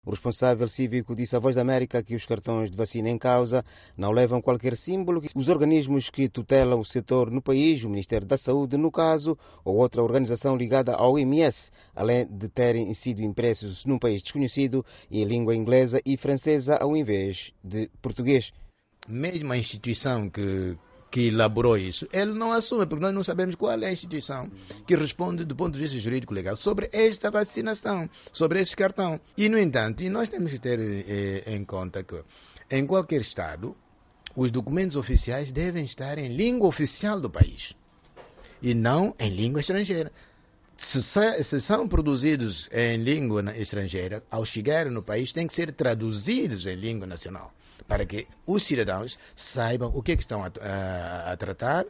O responsável cívico disse à Voz da América que os cartões de vacina em causa não levam qualquer símbolo. Os organismos que tutelam o setor no país, o Ministério da Saúde, no caso, ou outra organização ligada à OMS, além de terem sido impressos num país desconhecido e em língua inglesa e francesa ao invés de português. Mesmo a instituição que elaborou isso, ele não assume, porque nós não sabemos qual é a instituição que responde do ponto de vista jurídico legal sobre esta vacinação, sobre esse cartão. E, no entanto, nós temos que ter em conta que em qualquer Estado, os documentos oficiais devem estar em língua oficial do país e não em língua estrangeira. Se são produzidos em língua estrangeira, ao chegar no país, têm que ser traduzidos em língua nacional, para que os cidadãos saibam o que é que estão a tratar,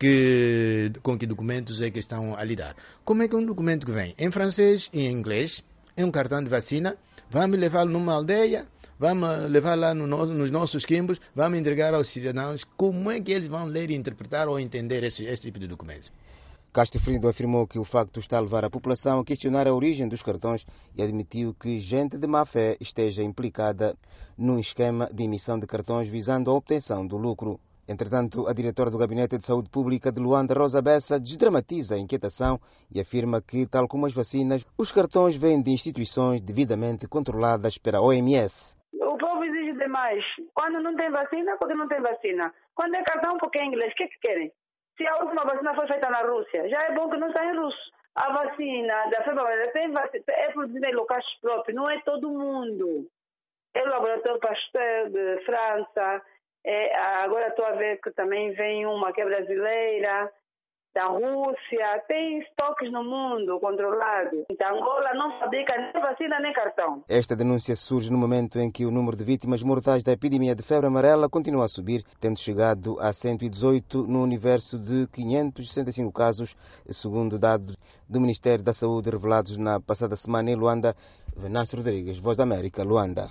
com que documentos é que estão a lidar. Como é que um documento que vem em francês e em inglês, é um cartão de vacina, vamos levá-lo numa aldeia, vamos levar lá nos nossos quimbos, vamos entregar aos cidadãos, como é que eles vão ler, interpretar ou entender esse tipo de documentos? Castro Frido afirmou que o facto está a levar a população a questionar a origem dos cartões e admitiu que gente de má fé esteja implicada num esquema de emissão de cartões visando a obtenção do lucro. Entretanto, a diretora do Gabinete de Saúde Pública de Luanda, Rosa Bessa, desdramatiza a inquietação e afirma que, tal como as vacinas, os cartões vêm de instituições devidamente controladas pela OMS. O povo exige demais. Quando não tem vacina, porque não tem vacina. Quando é cartão, porque é inglês. O que querem? Se a última vacina foi feita na Rússia, já é bom que não está em russo. A vacina da febre amarela é produzida em locais próprios, não é todo mundo. É o laboratório Pasteur de França, agora estou a ver que também vem uma que é brasileira, da Rússia, tem estoques no mundo controlado. Então, Angola não fabrica nem vacina nem cartão. Esta denúncia surge no momento em que o número de vítimas mortais da epidemia de febre amarela continua a subir, tendo chegado a 118 no universo de 565 casos, segundo dados do Ministério da Saúde revelados na passada semana em Luanda. Venâncio Rodrigues, Voz da América, Luanda.